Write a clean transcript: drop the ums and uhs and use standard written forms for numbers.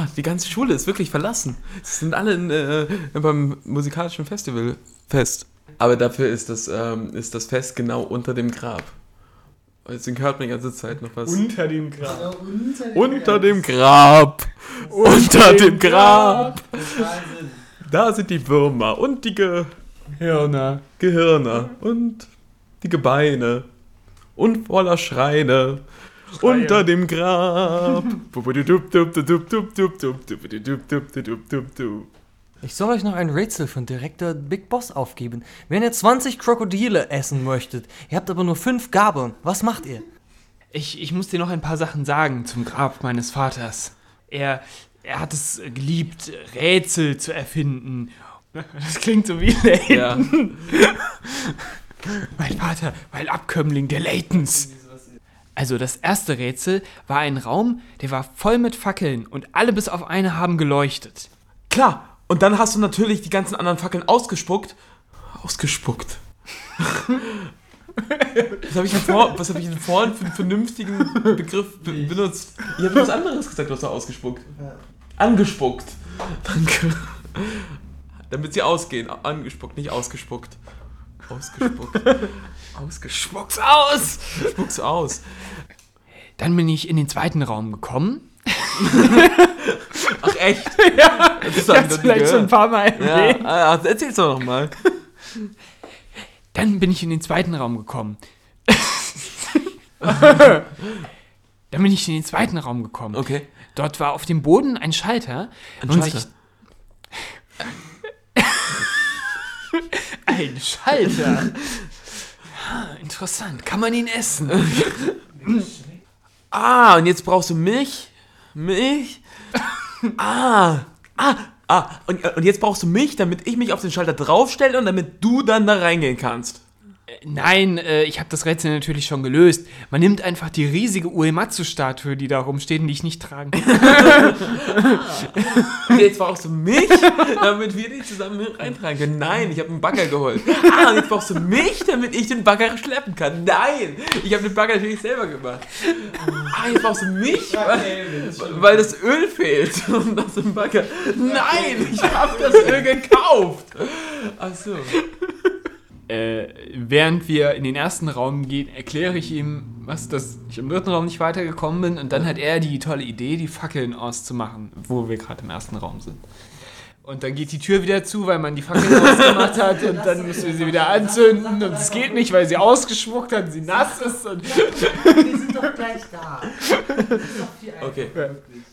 die ganze Schule ist wirklich verlassen. Sie sind alle beim musikalischen Festival fest. Aber dafür ist das Fest genau unter dem Grab. Deswegen hört man die ganze Zeit noch was. Unter dem Grab. Unter dem Grab. Unter dem Grab. Da sind die Würmer und die Gehirne und die Gebeine und voller Schreine. Unter dem Grab. Ich soll euch noch ein Rätsel von Direktor Big Boss aufgeben. Wenn ihr 20 Krokodile essen möchtet, ihr habt aber nur 5 Gabeln, was macht ihr? Ich muss dir noch ein paar Sachen sagen zum Grab meines Vaters. Er hat es geliebt, Rätsel zu erfinden. Das klingt so wie Layton. Ja. Mein Vater war ein Abkömmling der Laytons. Also das erste Rätsel war ein Raum, der war voll mit Fackeln und alle bis auf eine haben geleuchtet. Klar, und dann hast du natürlich die ganzen anderen Fackeln ausgespuckt. Ausgespuckt. Was habe ich denn vorhin für einen vernünftigen Begriff benutzt? Ich habe was anderes gesagt, was du ausgespuckt. Angespuckt. Danke. Damit sie ausgehen. Angespuckt, nicht ausgespuckt. Ausgespuckt. Spuck's aus! Spuck's aus. Dann bin ich in den zweiten Raum gekommen. Ach echt? Ja, das hast vielleicht schon ein paar Mal erwähnt. Ja, erzähl's doch nochmal. Dann bin ich in den zweiten Raum gekommen. Okay. Dort war auf dem Boden ein Schalter. Ein Schalter? Interessant. Kann man ihn essen? Und jetzt brauchst du Milch. Und jetzt brauchst du mich, damit ich mich auf den Schalter draufstelle und damit du dann da reingehen kannst. Nein, ich habe das Rätsel natürlich schon gelöst. Man nimmt einfach die riesige Uematsu-Statue, die da rumsteht und die ich nicht tragen kann. Und jetzt brauchst du mich, damit wir die zusammen reintragen können. Nein, ich habe einen Bagger geholt. Und jetzt brauchst du mich, damit ich den Bagger schleppen kann. Nein, ich habe den Bagger natürlich selber gemacht. Jetzt brauchst du mich, weil das Öl fehlt. Und das im Bagger. Nein, ich habe das Öl gekauft. Ach so. Während wir in den ersten Raum gehen, erkläre ich ihm, dass ich im dritten Raum nicht weitergekommen bin. Und dann hat er die tolle Idee, die Fackeln auszumachen, wo wir gerade im ersten Raum sind. Und dann geht die Tür wieder zu, weil man die Fackeln ausgemacht hat. Und dann müssen wir sie wieder anzünden. Und es geht nicht, weil sie ausgespuckt hat und sie nass ist. Und Wir sind doch gleich da. Das ist doch viel einfacher. Okay. Möglich.